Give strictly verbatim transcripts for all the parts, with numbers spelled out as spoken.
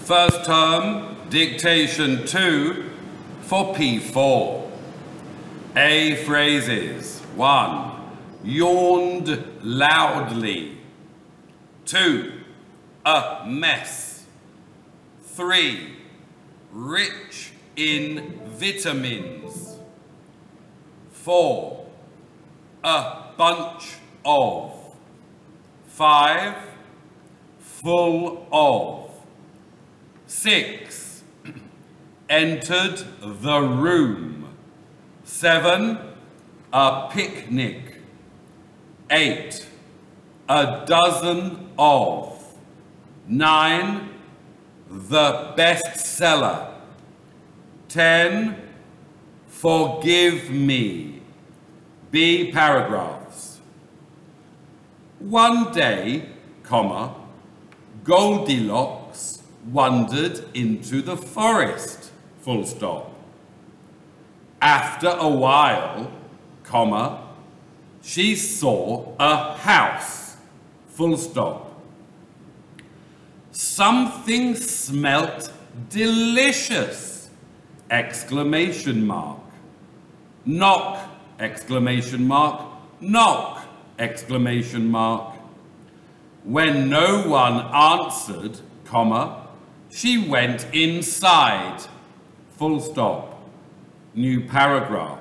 First term, dictation two for P four. A phrases. One, yawned loudly. Two, a mess. Three, rich in vitamins. Four, a bunch of. Five, full of. Six, entered the room. Seven, a picnic. Eight, a dozen of. Nine, the bestseller. Ten, forgive me. B paragraphs. One day, comma, Goldilocks wandered into the forest, full stop. After a while, comma, she saw a house, full stop. Something smelt delicious, exclamation mark. Knock, exclamation mark, knock, exclamation mark. When no one answered, comma, she went inside, full stop. New paragraph.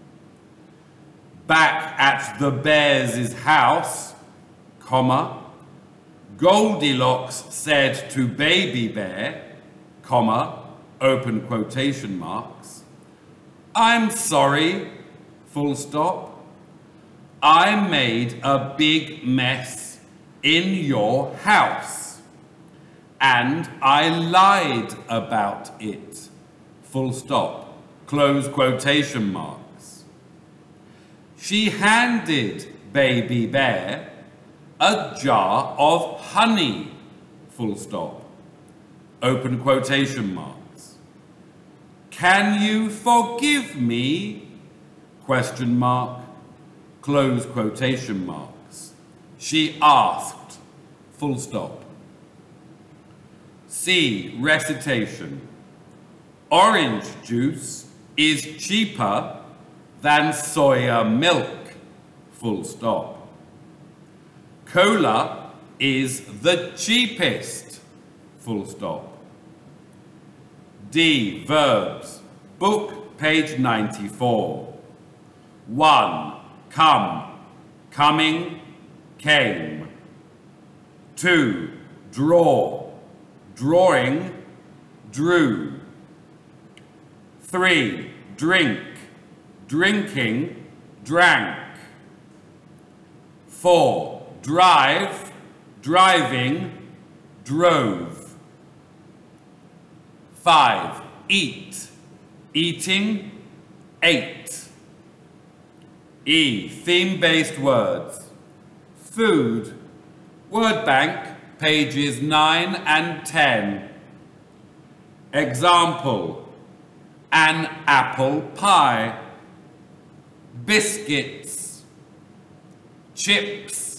Back at the bears' house, comma, Goldilocks said to Baby Bear, comma, open quotation marks, I'm sorry, full stop. I made a big mess in your house, and I lied about it, full stop, close quotation marks. She handed Baby Bear a jar of honey, full stop, open quotation marks. Can you forgive me, question mark, close quotation marks. She asked, full stop. C, recitation. Orange juice is cheaper than soya milk, full stop. Cola is the cheapest, full stop. D, verbs. Book, page ninety-four. One, come, coming, came. Two, draw, drawing, drew. Three, drink, drinking, drank. Four, drive, driving, drove. Five, eat, eating, ate. E, theme-based words. Food, word bank, pages nine and ten. Example, an apple pie. Biscuits, chips,